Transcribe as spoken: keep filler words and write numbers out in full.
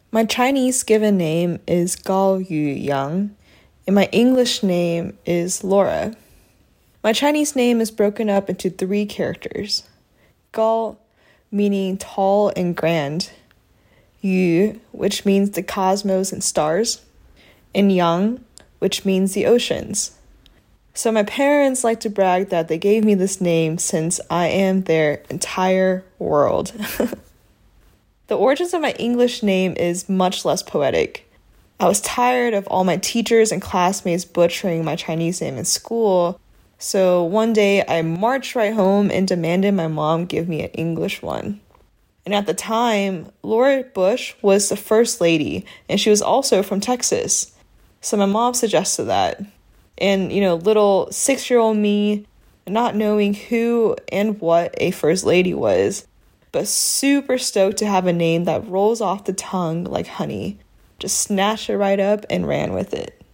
My Chinese given name is Gao Yu Yang, and my English name is Laura. My Chinese name is broken up into three characters. Gao, meaning tall and grand. Yu, which means the cosmos and stars. And Yang, which means the oceans. So my parents like to brag that they gave me this name since I am their entire world. The origins of my English name is much less poetic. I was tired of all my teachers and classmates butchering my Chinese name in school, so one day I marched right home and demanded my mom give me an English one. And at the time, Laura Bush was the first lady, and she was also from Texas. So my mom suggested that. And, you know, little six-year-old me, not knowing who and what a first lady was, but super stoked to have a name that rolls off the tongue like honey, just snatched it right up and ran with it.